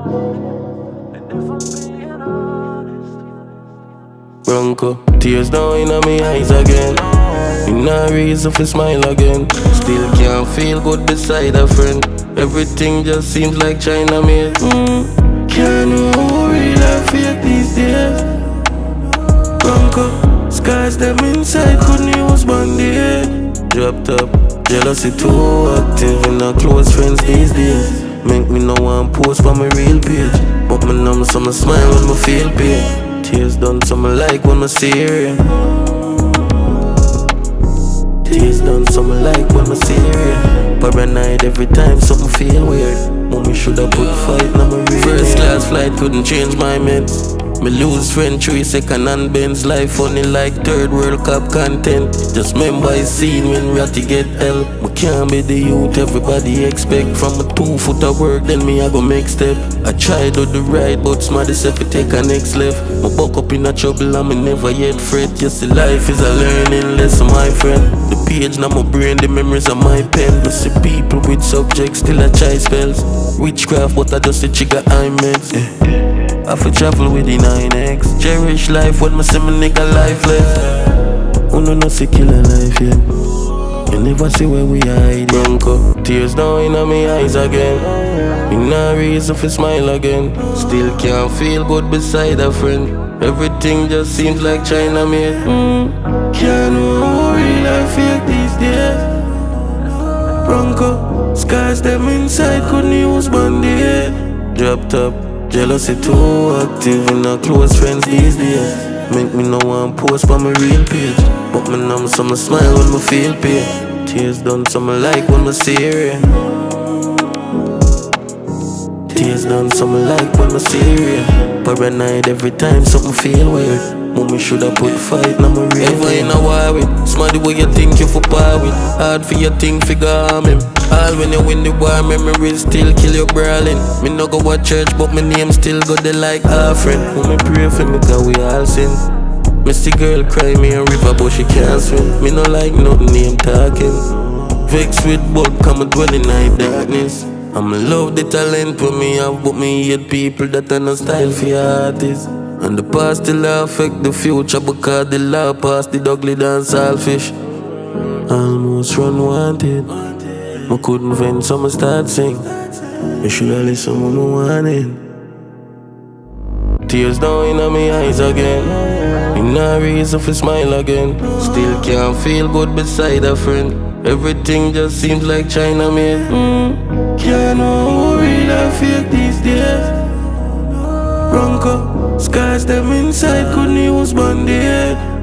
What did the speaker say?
Bronco, tears down in my eyes again. No reason for smile again. Still can't feel good beside a friend. Everything just seems like China made. Can't know real or fake these days. Bronco, scars them inside couldn't use Band-Aid. Dropped up, jealousy too active in our close friends these days. Make me no one post for my real page, but me numb so me smile when me feel pain. Tears done so me like when me see rain. Tears done so me like when me see rain. Paranoid every time something feel weird. Mommy shoulda put fight now me real. First class flight couldn't change my meds. Me lose friend 3 second and Benz. Life funny like third World Cup content. Just remember I seen when Ratty get help. Me can't be the youth everybody expect. From a 2 foot of work then me I go make step. I try do the right but smarty self it take a next left. Me buck up in a trouble and me never yet fret. Yes the life is a learning lesson my friend. The page now my brain, the memories of my pen. Me see people with subjects still I try spells. Witchcraft but I just a trigger I meds. I fi travel with the 9X. Cherish life when me see me nigga lifeless. Who no see killer life yet. You never see where we hide. Bronco, tears down in my eyes again. Me no reason for smile again. Still can't feel good beside a friend. Everything just seems like China made. Can't know real or fake these days. Bronco, scars them inside couldn't use Band-Aid. Dropped up, jealousy too active in our close friends these days. Make me no one post for my real page, but me numb so me smile when me feel pain. Tears done so me like when me see rain. Tears done so me like when me see rain. Paranoid every time something feel weird. Mommy shoulda put fight now me real. Ever in a war with smarty way you think you for par with. Hard for your thing figure harm him. All when you win the war, memories still kill you brawling. Me no go to church, but my name still go there like offering. When me pray for me, cause we all sin. Misty girl cry me a river, but she can't swim. Me no like nothing name talking. Vexed with both, come and dwell in night darkness. I'm love the talent for me have, but me hate people that are no style for your artists. And the past still affect the future because the law passed the ugly dance selfish. Almost run wanted. I couldn't vent, so I start sing. You shoulda listen when I wanted. Tears down in my eyes again. Me no reason for smile again. Still can't feel good beside a friend. Everything just seems like China made. Can't know real or fake these days. Bronco, scars them inside couldn't use Band-Aid.